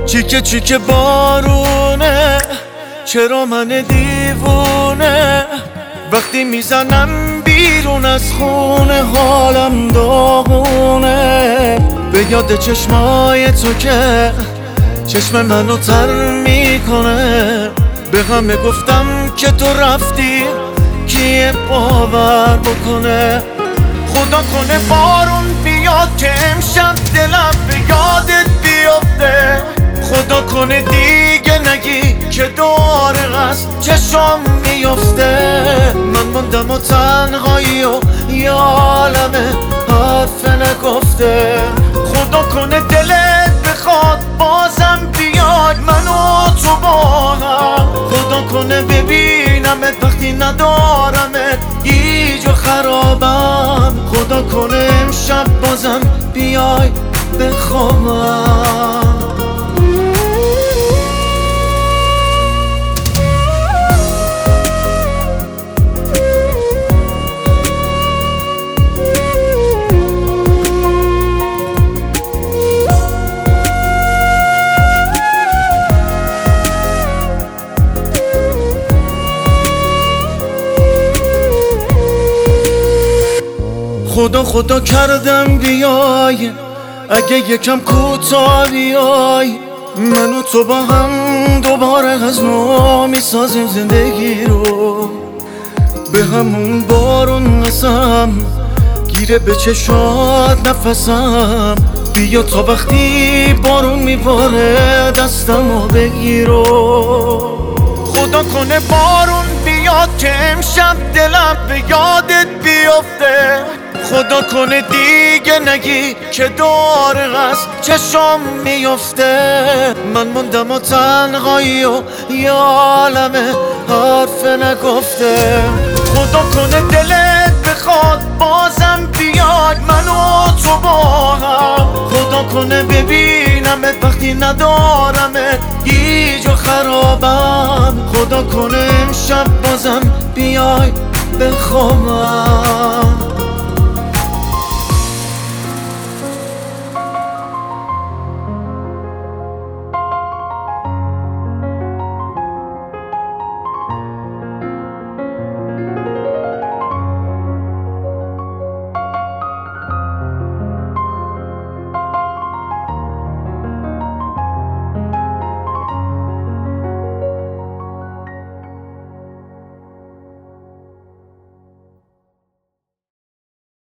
چیکه بارونه، چرا من دیوونه وقتی میزنم بیرون از خونه حالم داغونه. به یاد چشمای تو که چشم منو تر میکنه، به همه گفتم که تو رفتی کیه باور بکنه. خدا کنه بارون بیاد که امشب دلم به یادت بیفته، خدا کنه دیگه نگی که دوباره از چشم میفته. من موندم و تنهایی و یه عالمه حرف نگفته، خدا کنه دلت بخواد بازم بیاد من و تو با هم، خدا کنه ببینمت وقتی ندارمت گیج و خرابم، خدا کنه امشب بازم بیای بخوابم. خدا کردم بیای، اگه یکم کوتاه بیای، من و تو با هم دوباره از نو میسازیم زندگی رو. به همون بارون قسم گیره به چشات نفسم، بیا تا وقتی بارون میباره دستمو بگیرو. خدا کنه بارون بیاد که امشب دلم به یادت بیفته، خدا کنه دیگه نگی که دوباره از چشم میفته. من موندم و تنهایی و یه عالمه حرف نگفته، خدا کنه دلت بخواد بازم بیاد من و تو با هم، خدا کنه ببینمت وقتی ندارمت گیج و خرابم، خدا کنه امشب بازم بیای بخوابم.